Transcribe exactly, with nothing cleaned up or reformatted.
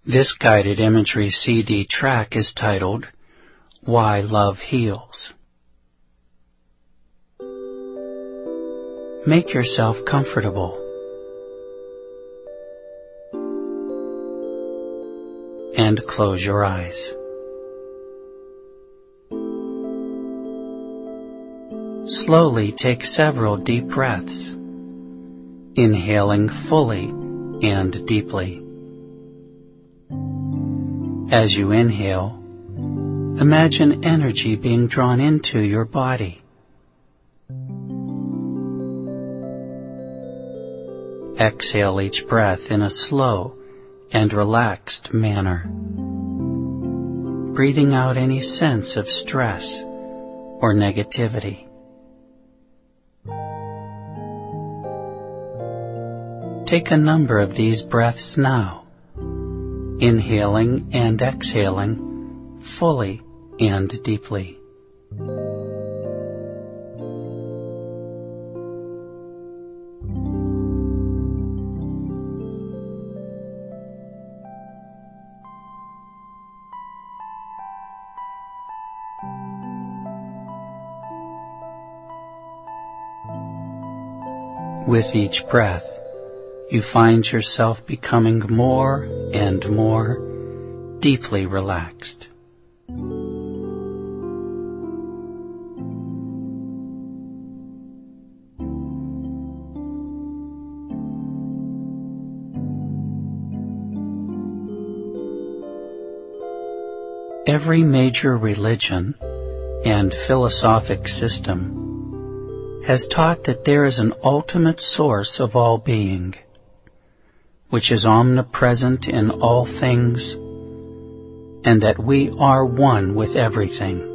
This guided imagery C D track is titled, Why Love Heals. Make yourself comfortable and close your eyes. Slowly take several deep breaths, inhaling fully and deeply. As you inhale, imagine energy being drawn into your body. Exhale each breath in a slow and relaxed manner, breathing out any sense of stress or negativity. Take a number of these breaths now, inhaling and exhaling fully and deeply. With each breath, you find yourself becoming more and more deeply relaxed. Every major religion and philosophic system has taught that there is an ultimate source of all being, which is omnipresent in all things, and that we are one with everything.